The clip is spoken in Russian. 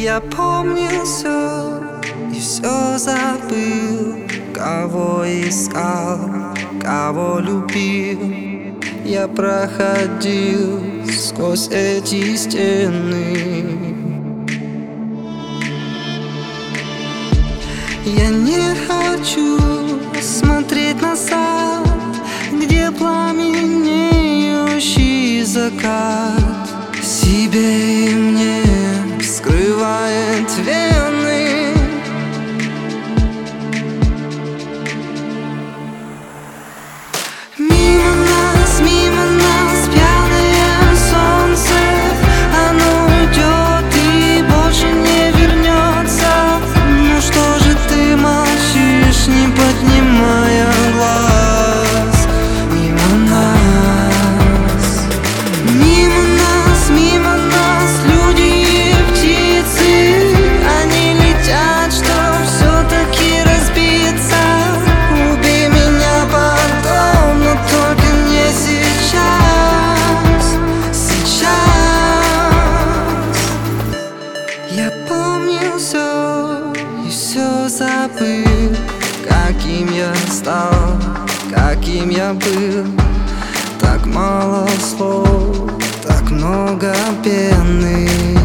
Я помнил все и все забыл. Кого искал, кого любил. Я проходил сквозь эти стены. Я не хочу смотреть назад, где пламенеющий закат себе и мне вскрывает вены. Мимо нас пьяное солнце. Оно уйдет и больше не вернется. Ну что же ты молчишь, не поднимая глаз? Мимо нас люди и птицы. Они летят, чтоб все-таки разбиться. Убей меня потом, но только не сейчас. Я помнил все и все забыл. Каким я стал, каким я был. Так мало слов, так много пены.